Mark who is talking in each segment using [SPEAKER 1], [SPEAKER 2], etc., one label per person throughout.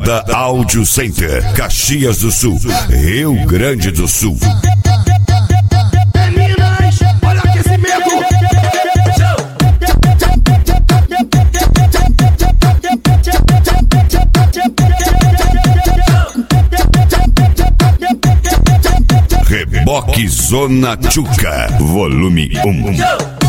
[SPEAKER 1] Balada Áudio Center, Caxias do Sul, Rio Grande do Sul.
[SPEAKER 2] Meninas, olha o aquecimento.
[SPEAKER 1] Reboque Zona Tchuca, volume 1.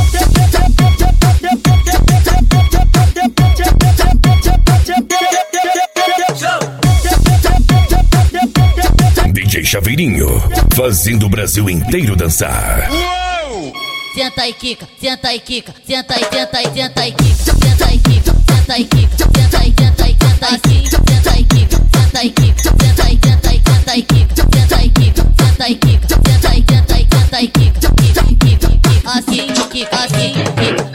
[SPEAKER 1] DJ Chaveirinho, fazendo o Brasil inteiro dançar.
[SPEAKER 3] Senta e quica, senta e quica, senta e senta e senta e quica, senta e quica, senta e quica, senta e senta e senta assim, senta e quica, senta e quica, senta e senta e senta e quica, senta e quica, senta e quica, senta e senta e senta e quica, assim, quica, assim, quica.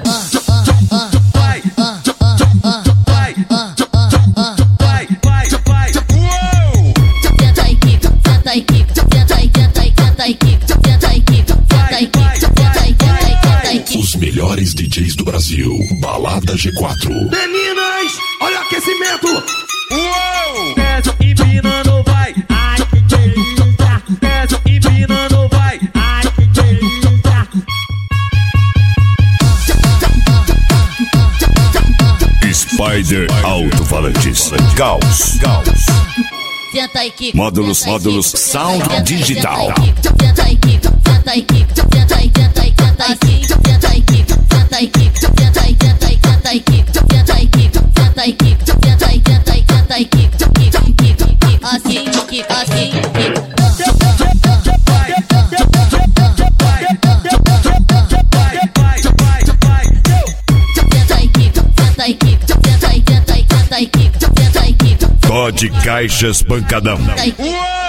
[SPEAKER 1] Os melhores DJs do Brasil, Balada G4.
[SPEAKER 2] Meninas, olha o aquecimento.
[SPEAKER 4] Desce empinando, vai. Ai, que delícia. Desce empinando, vai. Ai, que delícia.
[SPEAKER 1] Spider Alto-Falantes, Caos.
[SPEAKER 3] Senta e quica,
[SPEAKER 1] Módulos Sound Digital.
[SPEAKER 3] Senta e quica, senta e quica, senta e senta e senta assim, senta e quica, senta e quica, senta e senta e senta e quica, senta e quica, senta e quica, senta e senta e senta e quica, assim, quica, assim, quica.
[SPEAKER 1] Todd Caixas Pancadão.